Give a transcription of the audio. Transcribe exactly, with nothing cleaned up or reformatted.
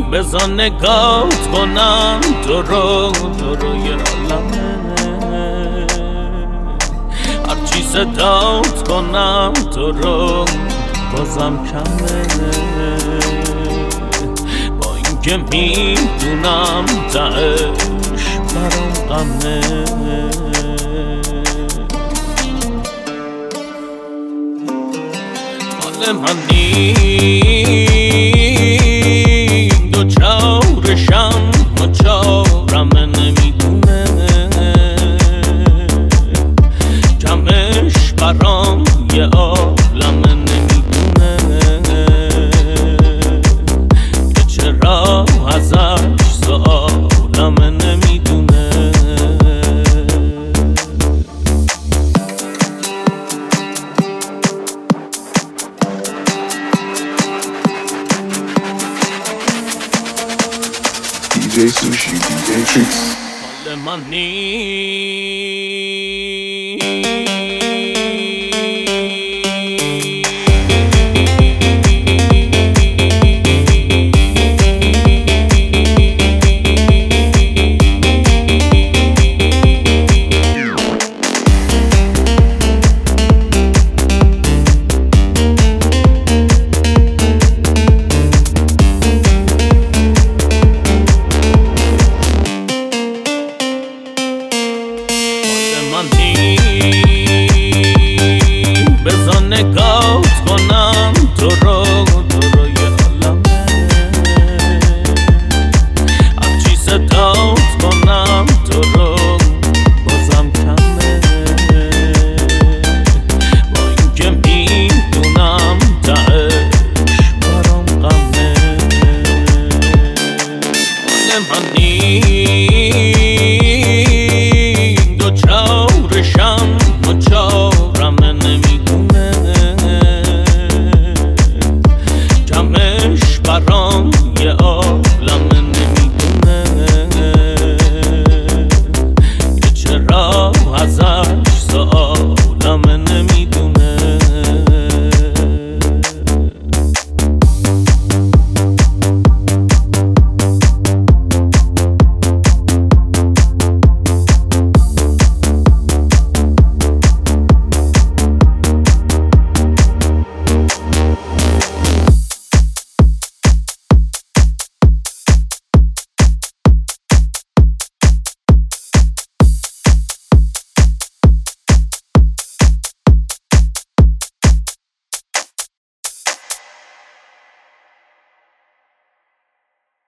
بزن نگات کنم تو رو تو رو یه عالمه هرچی صدات کنم تو رو بازم کمه با اینکه میدونم تهش برام غمه مال من نیم دو چارشم و چارم نمیدونه کمش برام یه عالم نمیدونه که چرا ازش سوالم نمیدونه دی جی Sushi, دی جی Tricks. مال من نی